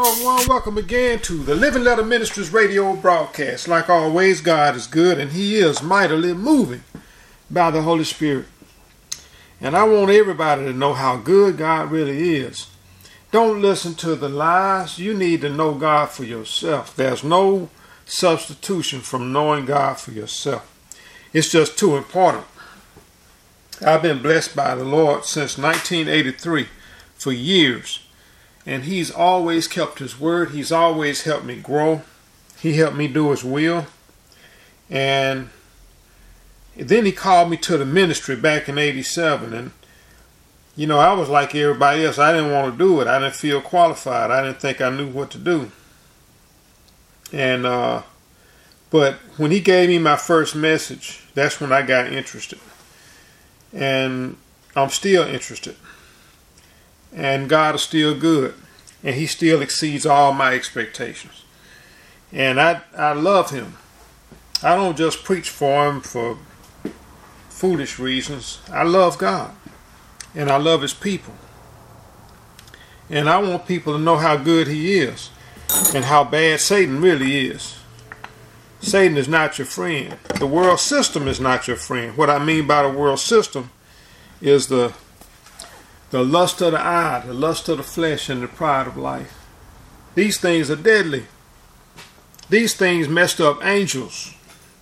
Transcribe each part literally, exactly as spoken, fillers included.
Hello everyone, welcome again to the Living Letter Ministries radio broadcast. Like always, God is good and He is mightily moving by the Holy Spirit. And I want everybody to know how good God really is. Don't listen to the lies. You need to know God for yourself. There's no substitution from knowing God for yourself. It's just too important. I've been blessed by the Lord since nineteen eighty-three for years. And He's always kept His word. He's always helped me grow. He helped me do His will. And then He called me to the ministry back in eighty-seven. And, you know, I was like everybody else. I didn't want to do it. I didn't feel qualified. I didn't think I knew what to do. And, uh, but when He gave me my first message, that's when I got interested. And I'm still interested. And God is still good. And He still exceeds all my expectations. And I, I love Him. I don't just preach for Him for foolish reasons. I love God. And I love His people. And I want people to know how good He is. And how bad Satan really is. Satan is not your friend. The world system is not your friend. What I mean by the world system is the The lust of the eye, the lust of the flesh, and the pride of life. These things are deadly. These things messed up angels.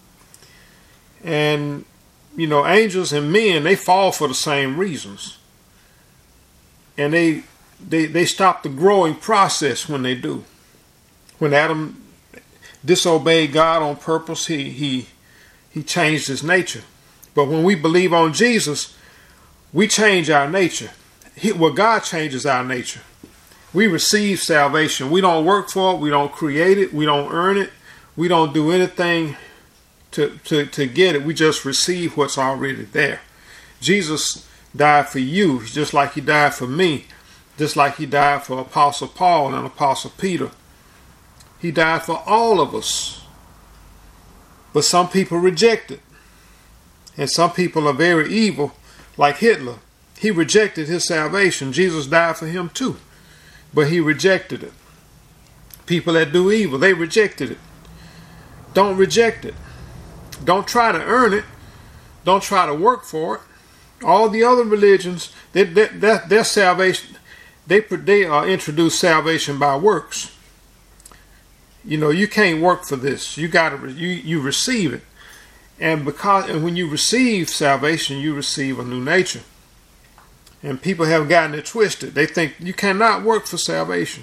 And, you know, angels and men, they fall for the same reasons. And they, they, they stop the growing process when they do. When Adam disobeyed God on purpose, he, he, he changed his nature. But when we believe on Jesus, we change our nature. He, well, God changes our nature. We receive salvation. We don't work for it. We don't create it. We don't earn it. We don't do anything to, to, to get it. We just receive what's already there. Jesus died for you just like He died for me. Just like He died for Apostle Paul and Apostle Peter. He died for all of us. But some people reject it. And some people are very evil, like Hitler. He rejected his salvation. Jesus died for him too. But he rejected it. People that do evil, they rejected it. Don't reject it. Don't try to earn it. Don't try to work for it. All the other religions, they, they, they, their salvation, they, they uh, introduce salvation by works. You know, you can't work for this. You got to, you, you receive it. And because, and when you receive salvation, you receive a new nature. And people have gotten it twisted. They think you cannot work for salvation.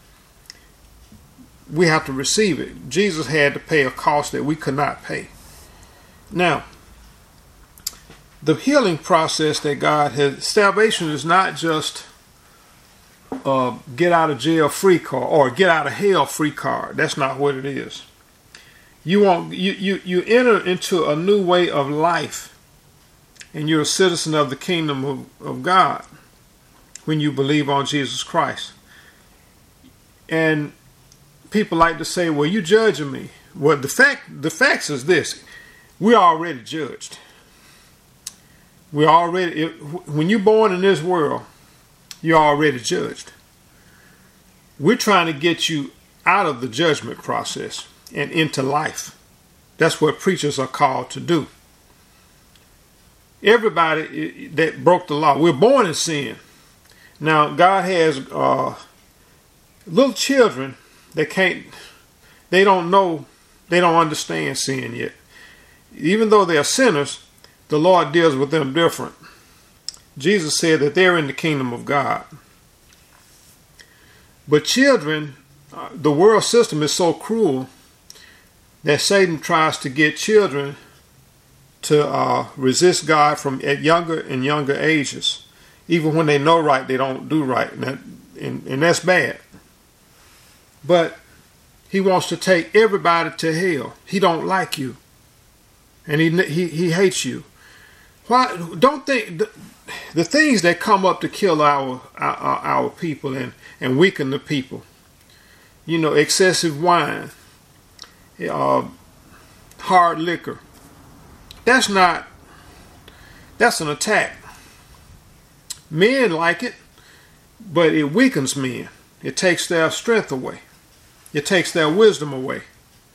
We have to receive it. Jesus had to pay a cost that we could not pay. Now, the healing process that God has, salvation is not just uh, get out of jail free card or get out of hell free card. That's not what it is. You want you you you enter into a new way of life. And you're a citizen of the kingdom of, of God when you believe on Jesus Christ. And people like to say, well, you're judging me. Well, the fact, the facts is this. We're already judged. We're already, when you're born in this world, you're already judged. We're trying to get you out of the judgment process and into life. That's what preachers are called to do. Everybody that broke the law, we're born in sin. Now, God has uh, little children that can't, they don't know, they don't understand sin yet. Even though they are sinners, the Lord deals with them different. Jesus said that they're in the kingdom of God. But children, uh, the world system is so cruel that Satan tries to get children to uh, resist God from at younger and younger ages. Even when they know right, they don't do right. And, that, and, and that's bad. But he wants to take everybody to hell. He don't like you. And he he, he hates you. Why? Don't think... The, the things that come up to kill our, our, our people and, and weaken the people. You know, excessive wine. Uh, hard liquor. That's not, that's an attack. Men like it, but it weakens men. It takes their strength away. It takes their wisdom away.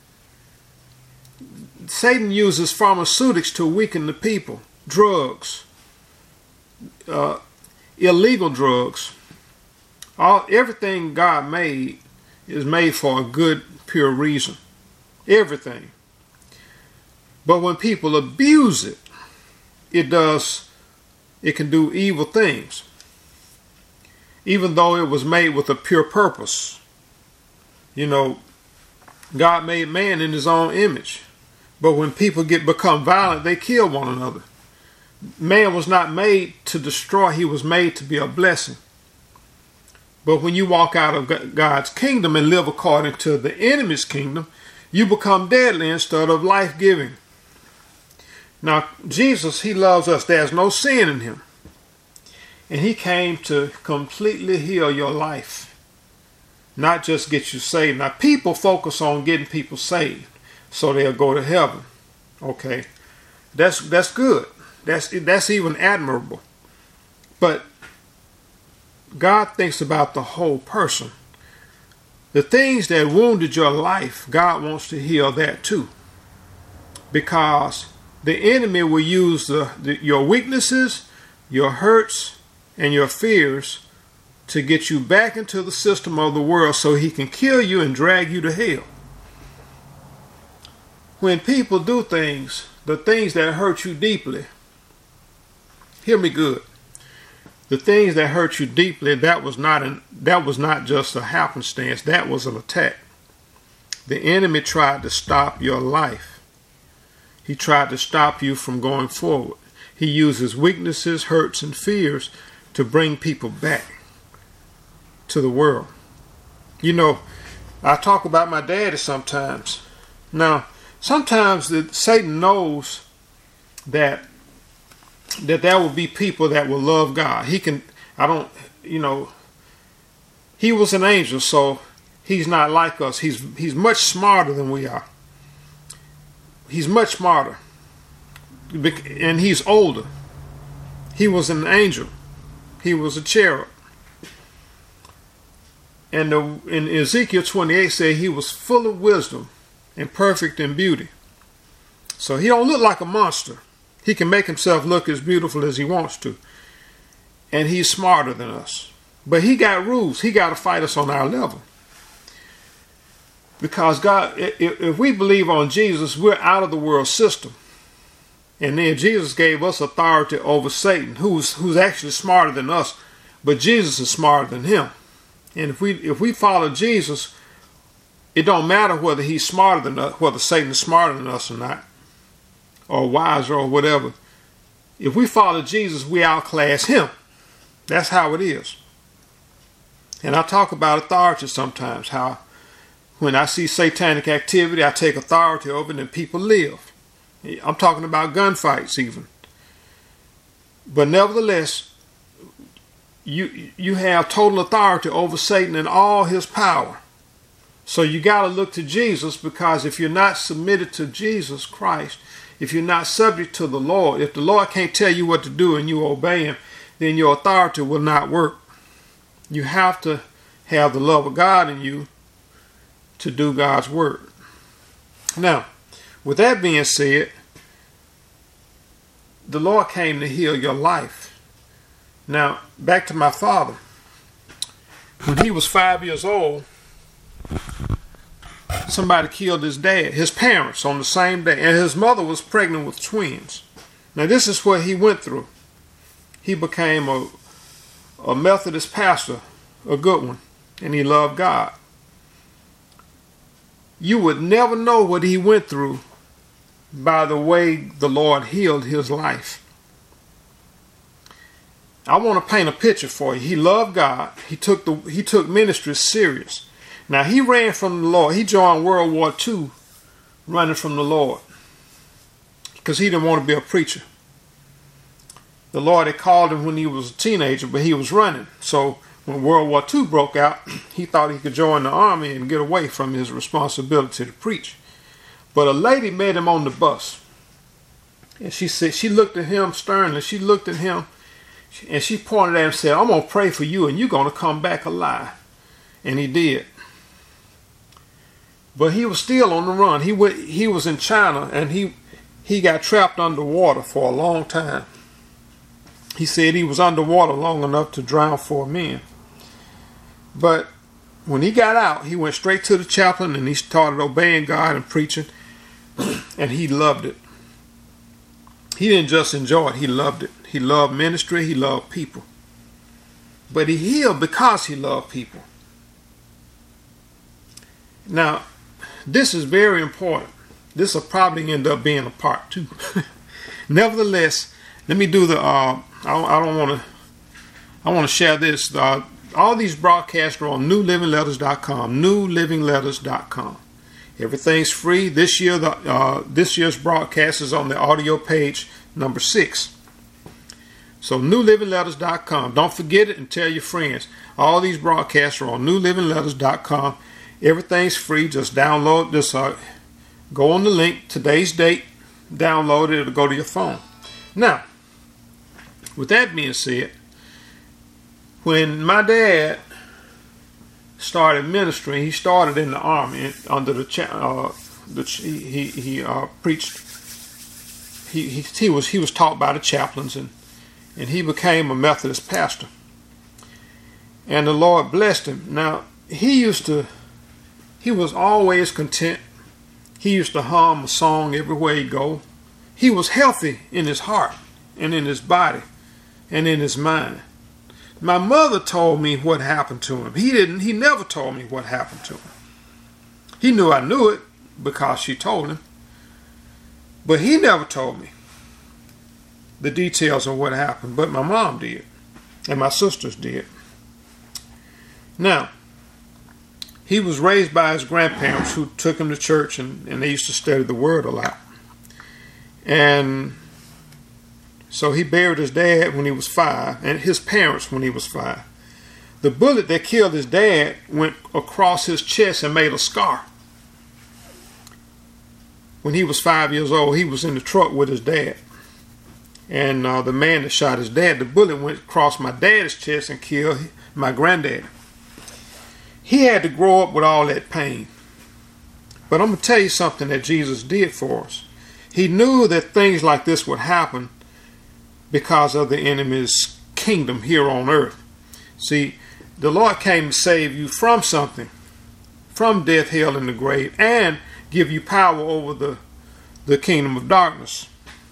Satan uses pharmaceutics to weaken the people. Drugs. Uh, illegal drugs. All, everything God made is made for a good, pure reason. Everything. But when people abuse it, it does, it can do evil things. Even though it was made with a pure purpose. You know, God made man in his own image. But when people get become violent, they kill one another. Man was not made to destroy, he was made to be a blessing. But when you walk out of God's kingdom and live according to the enemy's kingdom, you become deadly instead of life-giving. Now, Jesus, he loves us. There's no sin in him. And he came to completely heal your life. Not just get you saved. Now, people focus on getting people saved so they'll go to heaven. Okay. That's that's good. That's that's even admirable. But God thinks about the whole person. The things that wounded your life, God wants to heal that too. Because the enemy will use the, the, your weaknesses, your hurts, and your fears to get you back into the system of the world so he can kill you and drag you to hell. When people do things, the things that hurt you deeply, hear me good. The things that hurt you deeply, that was not an, that was not just a happenstance, that was an attack. The enemy tried to stop your life. He tried to stop you from going forward. He uses weaknesses, hurts, and fears to bring people back to the world. You know, I talk about my daddy sometimes. Now, sometimes the, Satan knows that that there will be people that will love God. He can, I don't, you know, he was an angel, so he's not like us. He's he's much smarter than we are. He's much smarter. And he's older. He was an angel. He was a cherub. And the, in Ezekiel twenty-eight said he was full of wisdom and perfect in beauty. So he don't look like a monster. He can make himself look as beautiful as he wants to. And he's smarter than us. But he got rules. He got to fight us on our level. Because God, if, if we believe on Jesus, we're out of the world system. And then Jesus gave us authority over Satan, who's who's actually smarter than us, but Jesus is smarter than him. And if we if we follow Jesus, it don't matter whether he's smarter than us, whether Satan is smarter than us or not, or wiser or whatever. If we follow Jesus, we outclass him. That's how it is. And I talk about authority sometimes, how when I see satanic activity, I take authority over it and people live. I'm talking about gunfights even. But nevertheless, you you have total authority over Satan and all his power. So you got to look to Jesus, because if you're not submitted to Jesus Christ, if you're not subject to the Lord, if the Lord can't tell you what to do and you obey him, then your authority will not work. You have to have the love of God in you to do God's word. Now, with that being said, the Lord came to heal your life. Now, back to my father. When he was five years old, somebody killed his dad, his parents, on the same day. And his mother was pregnant with twins. Now, this is what he went through. He became a, a Methodist pastor, a good one, and he loved God. You would never know what he went through by the way the Lord healed his life. I want to paint a picture for you. He loved God. He took the he took ministry serious. Now, he ran from the Lord. He joined World War Two running from the Lord because he didn't want to be a preacher. The Lord had called him when he was a teenager, but he was running. So when World War Two broke out, he thought he could join the army and get away from his responsibility to preach. But a lady met him on the bus. And she said, she looked at him sternly. She looked at him and she pointed at him and said, "I'm going to pray for you and you're going to come back alive." and he did. But he was still on the run. He went, he was in China, and he he got trapped underwater for a long time. He said he was underwater long enough to drown four men. But when he got out, he went straight to the chaplain and he started obeying God and preaching, and he loved it. He didn't just enjoy it, he loved it. He loved ministry, he loved people. But he healed because he loved people. Now, this is very important. This will probably end up being a part two. Nevertheless, let me do the, uh, I, I don't want to, I want to share this. Uh, all these broadcasts are on new living letters dot com, new living letters dot com. Everything's free. This year, the uh, this year's broadcast is on the audio page number six. So new living letters dot com. Don't forget it and tell your friends. All these broadcasts are on new living letters dot com. Everything's free. Just download this. Uh, go on the link, today's date, download it. It'll go to your phone. Now, with that being said, when my dad started ministering, he started in the army under the cha- uh, the he he, he uh, preached. He, he he was he was taught by the chaplains, and and he became a Methodist pastor. And the Lord blessed him. Now he used to, he was always content. He used to hum a song everywhere he go. He was healthy in his heart and in his body and in his mind. My mother told me what happened to him. He didn't, he never told me what happened to him. He knew I knew it because she told him. But he never told me the details of what happened. But my mom did. And my sisters did. Now, he was raised by his grandparents who took him to church, and, and they used to study the Word a lot. And so he buried his dad when he was five, and his parents when he was five. The bullet that killed his dad went across his chest and made a scar. When he was five years old, he was in the truck with his dad. And uh, the man that shot his dad, the bullet went across my dad's chest and killed my granddad. He had to grow up with all that pain. But I'm going to tell you something that Jesus did for us. He knew that things like this would happen because of the enemy's kingdom here on earth. See, the Lord came to save you from something, from death, hell, and the grave, and give you power over the, the kingdom of darkness.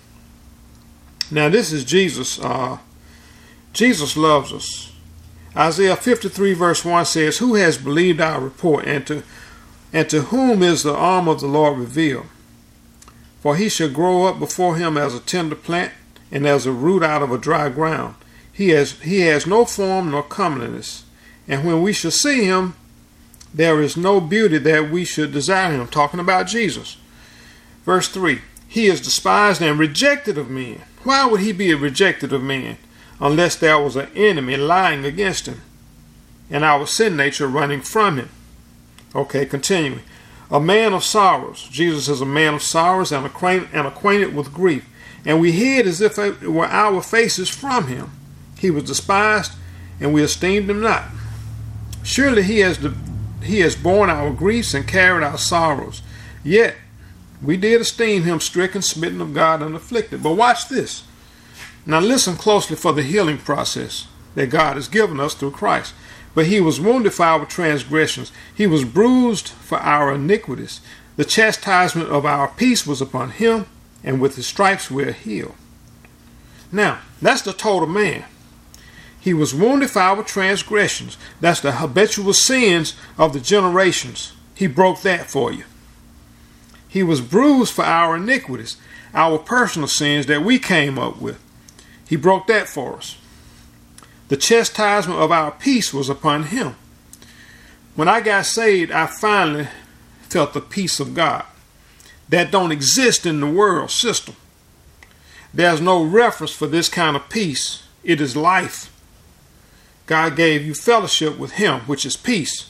Now, this is Jesus. Uh, Jesus loves us. Isaiah fifty-three verse one says, "Who has believed our report, and to, and to whom is the arm of the Lord revealed? For he shall grow up before him as a tender plant, and as a root out of a dry ground. He has, he has no form nor comeliness. And when we shall see him, there is no beauty that we should desire him." Talking about Jesus. Verse three, "He is despised and rejected of men." Why would he be rejected of men? Unless there was an enemy lying against him, and our sin nature running from him. Okay, continuing. "A man of sorrows." Jesus is a man of sorrows and acquainted, and acquainted with grief. "And we hid as if it were our faces from him. He was despised, and we esteemed him not. Surely he has, de- he has borne our griefs and carried our sorrows. Yet we did esteem him stricken, smitten of God, and afflicted." But watch this. Now listen closely for the healing process that God has given us through Christ. "But he was wounded for our transgressions. He was bruised for our iniquities. The chastisement of our peace was upon him, and with his stripes we are healed." Now, that's the total man. He was wounded for our transgressions. That's the habitual sins of the generations. He broke that for you. He was bruised for our iniquities, our personal sins that we came up with. He broke that for us. The chastisement of our peace was upon him. When I got saved, I finally felt the peace of God that don't exist in the world system. There's no reference for this kind of peace. It is life. God gave you fellowship with him, which is peace.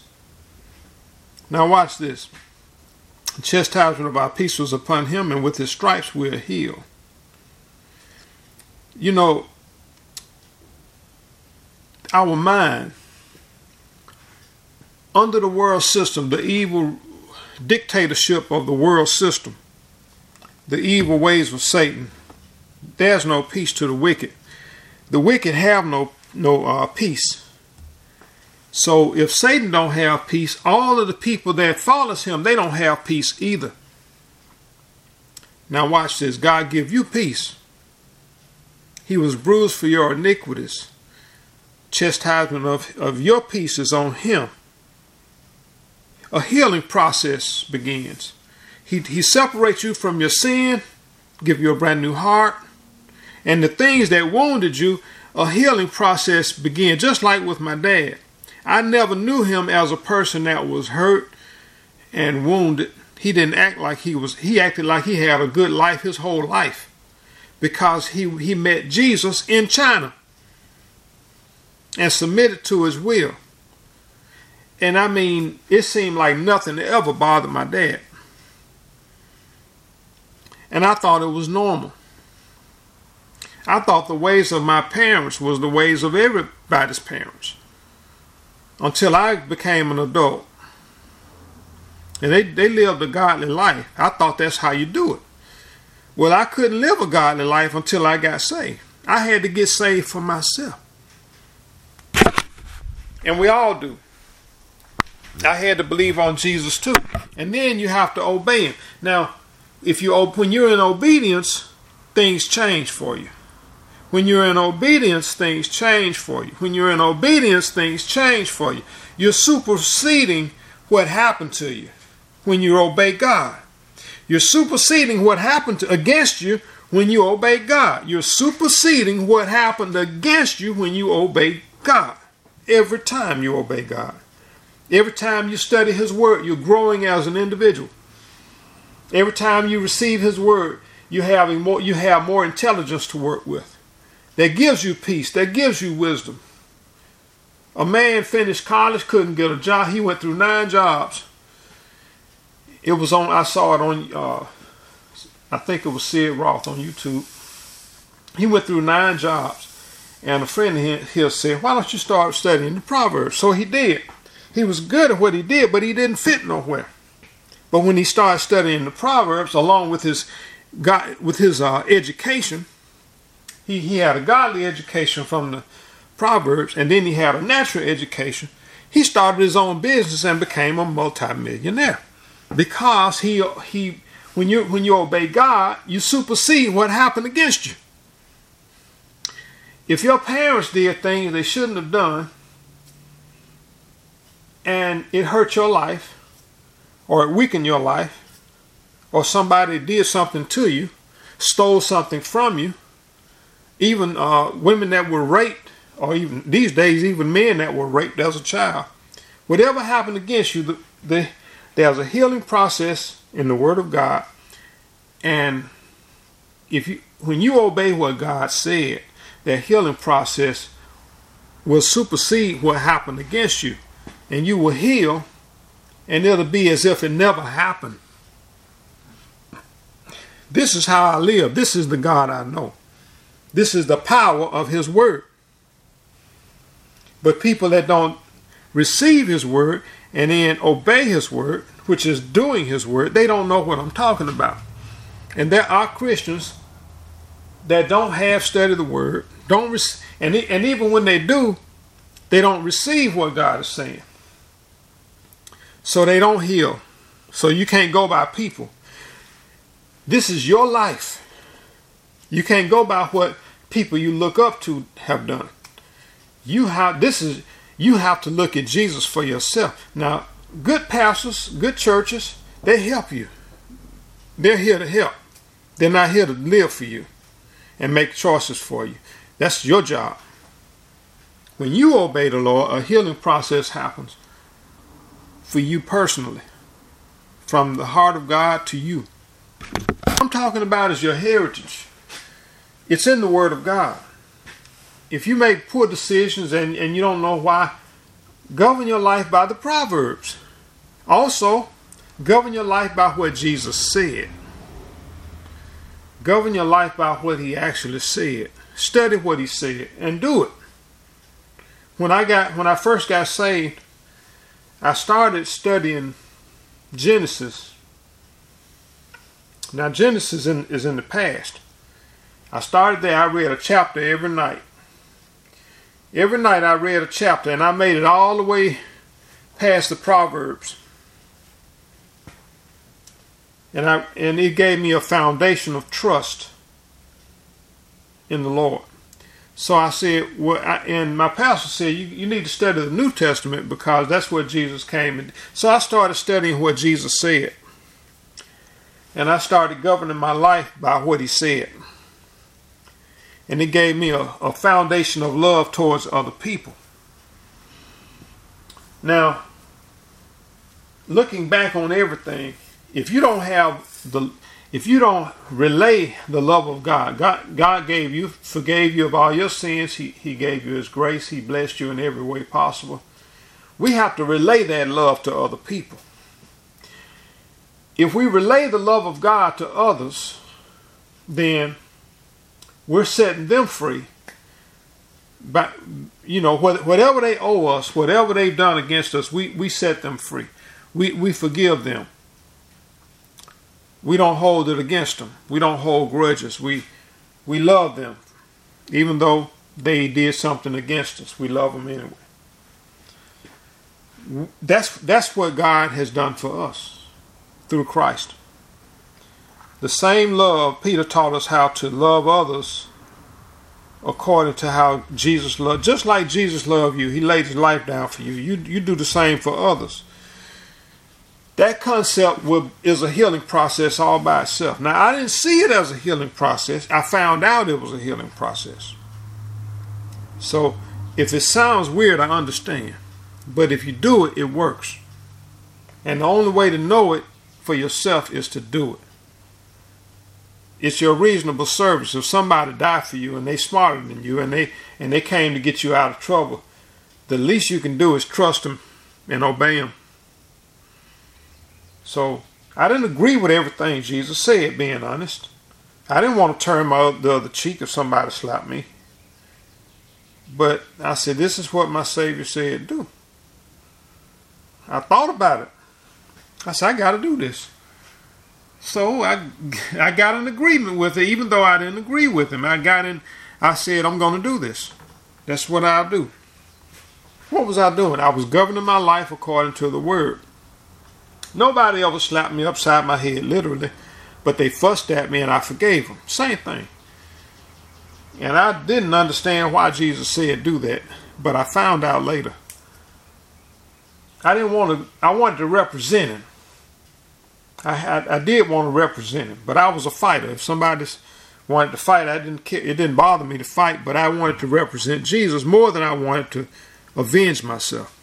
Now watch this. The chastisement of our peace was upon him, and with his stripes we are healed. You know, our mind under the world system, the evil dictatorship of the world system, the evil ways of Satan, there's no peace to the wicked. The wicked have no no uh, peace. So if Satan don't have peace, all of the people that follows him, they don't have peace either. Now watch this. God give you peace. He was bruised for your iniquities. Chastisement of, of your peace is on him. A healing process begins. He, he separates you from your sin, give you a brand new heart, and the things that wounded you, a healing process begins. Just like with my dad. I never knew him as a person that was hurt and wounded. He didn't act like he was, he acted like he had a good life his whole life because he, he met Jesus in China and submitted to his will. And I mean, it seemed like nothing ever bothered my dad. And I thought it was normal. I thought the ways of my parents was the ways of everybody's parents. Until I became an adult. And they, they lived a godly life. I thought that's how you do it. Well, I couldn't live a godly life until I got saved. I had to get saved for myself. And we all do. I had to believe on Jesus too. And then you have to obey him. Now, if you when you're in obedience, things change for you. When you're in obedience, things change for you. When you're in obedience, things change for you. You're superseding what happened to you when you obey God. You're superseding what happened to, against you when you obey God. You're superseding what happened against you when you obey God. Every time you obey God. Every time you study his word, you're growing as an individual. Every time you receive his word, you have more, you have more intelligence to work with. That gives you peace. That gives you wisdom. A man finished college, couldn't get a job. He went through nine jobs. It was on, I saw it on, uh, I think it was Sid Roth on YouTube. He went through nine jobs. And a friend of his said, why don't you start studying the Proverbs? So he did. He was good at what he did, but he didn't fit nowhere. But when he started studying the Proverbs, along with his, God, with his uh, education, He, he had a godly education from the Proverbs, and then he had a natural education. He started his own business and became a multimillionaire because he he when you when you obey God, you supersede what happened against you. If your parents did things they shouldn't have done, and it hurt your life, or it weakened your life, or somebody did something to you, stole something from you. Even uh, women that were raped, or even these days, even men that were raped as a child. Whatever happened against you, the, the, there's a healing process in the Word of God. And if you, when you obey what God said, that healing process will supersede what happened against you. And you will heal, and it'll be as if it never happened. This is how I live. This is the God I know. This is the power of his word. But people that don't receive his word and then obey his word, which is doing his word, they don't know what I'm talking about. And there are Christians that don't have studied the word, don't rec- and, and even when they do, they don't receive what God is saying. So they don't heal. So you can't go by people. This is your life. You can't go by what people you look up to have done. You have this is you have to look at Jesus for yourself. Now, good pastors, good churches, they help you. They're here to help. They're not here to live for you and make choices for you. That's your job. When you obey the Lord, a healing process happens for you personally, from the heart of God to you. What I'm talking about is your heritage. It's in the Word of God. If you make poor decisions and, and you don't know why, govern your life by the Proverbs. Also, govern your life by what Jesus said. Govern your life by what he actually said. Study what he said and do it. When I got when I first got saved, I started studying Genesis. Now Genesis in, is in the past. I started there. I read a chapter every night. Every night I read a chapter, and I made it all the way past the Proverbs. And I and it gave me a foundation of trust in the Lord. So I said, well, I, and my pastor said, you, you need to study the New Testament because that's where Jesus came. And so I started studying what Jesus said. And I started governing my life by what he said. And it gave me a, a foundation of love towards other people. Now, looking back on everything, if you don't have the, if you don't relay the love of God, God, God gave you, forgave you of all your sins. He, he gave you his grace. He blessed you in every way possible. We have to relay that love to other people. If we relay the love of God to others, then we're setting them free. But, you know, whatever they owe us, whatever they've done against us, we, we set them free. We, we forgive them. We don't hold it against them. We don't hold grudges. We, we love them. Even though they did something against us, we love them anyway. That's, that's what God has done for us through Christ. The same love, Peter taught us how to love others according to how Jesus loved. Just like Jesus loved you, he laid his life down for you. You, you do the same for others. That concept will, is a healing process all by itself. Now, I didn't see it as a healing process. I found out it was a healing process. So, if it sounds weird, I understand. But if you do it, it works. And the only way to know it for yourself is to do it. It's your reasonable service. If somebody died for you and they smarter than you and they and they came to get you out of trouble, the least you can do is trust them and obey them. So I didn't agree with everything Jesus said, being honest. I didn't want to turn my the other cheek if somebody slapped me. But I said, this is what my Savior said do. I thought about it. I said, I got to do this. So I, I got an agreement with it, even though I didn't agree with him. I got in, I said, I'm going to do this. That's what I'll do. What was I doing? I was governing my life according to the word. Nobody ever slapped me upside my head, literally, but they fussed at me and I forgave them. Same thing. And I didn't understand why Jesus said do that, but I found out later. I didn't want to, I wanted to represent him. I had, I did want to represent him, but I was a fighter. If somebody wanted to fight, I didn't care. It didn't bother me to fight, but I wanted to represent Jesus more than I wanted to avenge myself.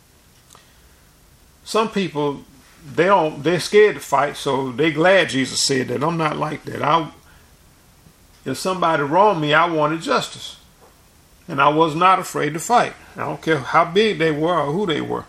Some people, they don't, they're scared to fight, so they're glad Jesus said that. I'm not like that. I, if somebody wronged me, I wanted justice, and I was not afraid to fight. I don't care how big they were or who they were.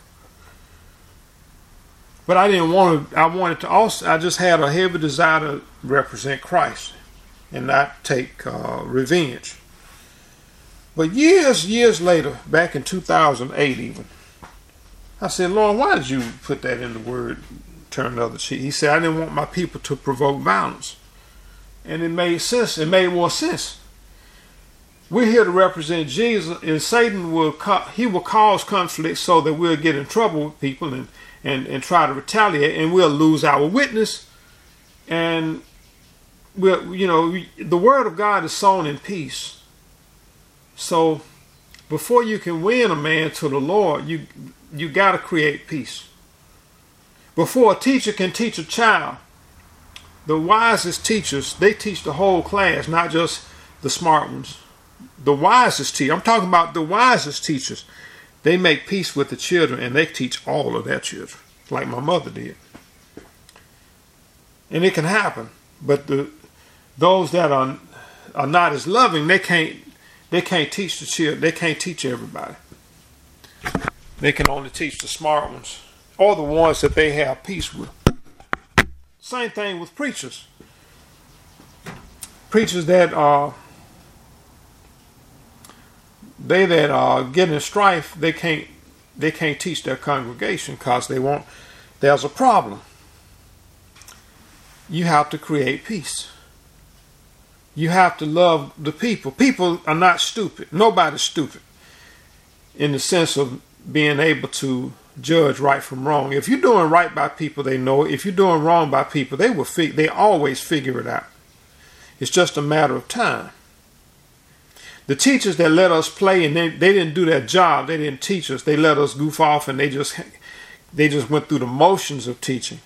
But I didn't want to, I wanted to also, I just had a heavy desire to represent Christ and not take uh, revenge. But years, years later, back in two thousand eight even, I said, Lord, why did you put that in the word, turn the other cheek? He said, I didn't want my people to provoke violence. And it made sense, it made more sense. We're here to represent Jesus, and Satan will, he will cause conflict so that we'll get in trouble with people and And, and try to retaliate, and we'll lose our witness. And we'll, you know, the word of God is sown in peace. So before you can win a man to the Lord, you you got to create peace. Before a teacher can teach a child, the wisest teachers, they teach the whole class, not just the smart ones. The wisest teacher, I'm talking about the wisest teachers. They make peace with the children, and they teach all of their children, like my mother did. And it can happen, but the those that are are not as loving, they can't they can't teach the children. They can't teach everybody. They can only teach the smart ones, or the ones that they have peace with. Same thing with preachers. Preachers that are they that are getting strife, they can't they can't teach their congregation because they want, there's a problem. You have to create peace. You have to love the people. People are not stupid. Nobody's stupid in the sense of being able to judge right from wrong. If you're doing right by people, they know it. If you're doing wrong by people, they will fig- they always figure it out. It's just a matter of time. The teachers that let us play and they, they didn't do their job, they didn't teach us, they let us goof off and they just they just went through the motions of teaching.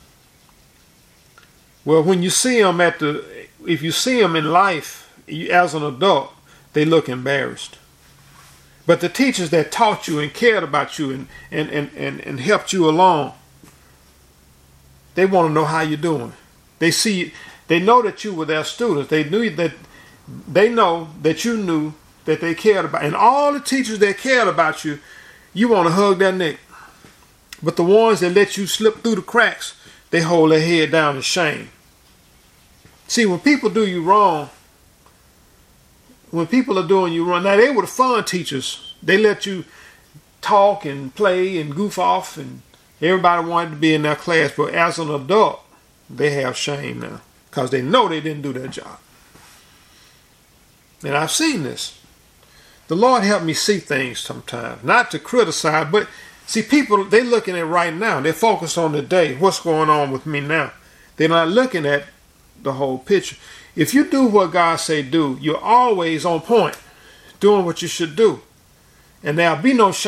Well, when you see them at the, if you see them in life you, as an adult, they look embarrassed. But the teachers that taught you and cared about you and, and, and, and, and helped you along, they want to know how you're doing. They see, they know that you were their students. They knew that, they know that you knew that they cared about. And all the teachers that cared about you, you want to hug their neck. But the ones that let you slip through the cracks, they hold their head down in shame. See, when people do you wrong, when people are doing you wrong, now they were the fun teachers. They let you talk and play and goof off, and everybody wanted to be in their class. But as an adult, they have shame now because they know they didn't do their job. And I've seen this. The Lord helped me see things sometimes, not to criticize, but see, people, they're looking at right now. They're focused on the day. What's going on with me now? They're not looking at the whole picture. If you do what God say do, you're always on point, doing what you should do. And there'll be no shame.